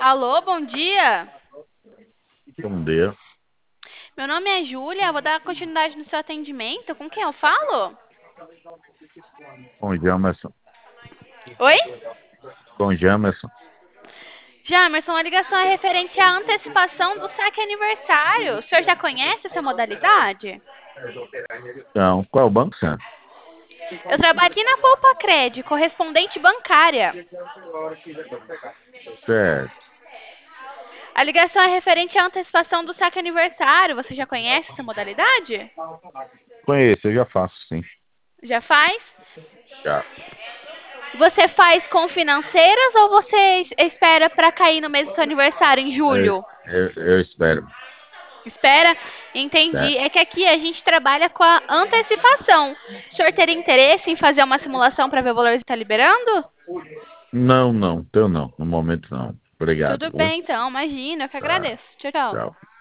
Alô, bom dia. Bom dia. Meu nome é Júlia, vou dar continuidade no seu atendimento. Com quem eu falo? Com Jamerson. Oi? Com Jamerson. Jamerson, a ligação é referente à antecipação do saque aniversário. O senhor já conhece essa modalidade? Então, qual é o banco, senhor? Eu trabalho aqui na Poupa Cred, correspondente bancária. Certo. A ligação é referente à antecipação do saque aniversário. Você já conhece essa modalidade? Conheço, eu já faço, sim. Já faz? Já. Você faz com financeiras ou você espera para cair no mês do seu aniversário, em Eu, julho? eu espero. Espera, entendi. Certo. É que aqui a gente trabalha com a antecipação. O senhor teria interesse em fazer uma simulação para ver o valor que está liberando? Não, não. Teu não. No momento, não. Obrigado, Tudo viu? bem, então, imagina, eu que Tá. agradeço. Tchau, tchau. Tchau.